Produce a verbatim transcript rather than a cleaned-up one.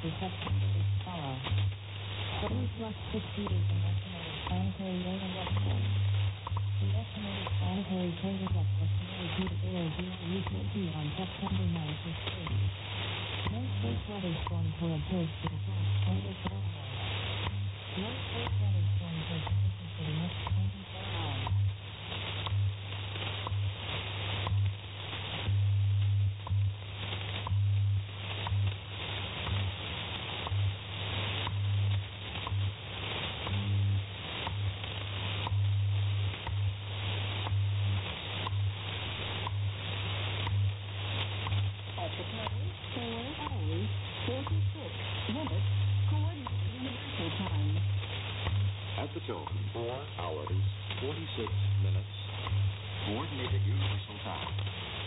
reception is follow. Please must proceed as an estimated planetary rate of reference. The estimated planetary rate of reference is zero zero three on September ninth is three. No space weather storm for observed to the first twenty-four hours. No space weather storm for conditions for the next twenty-four hours. At the tone, four hours, forty-six minutes, coordinated universal time.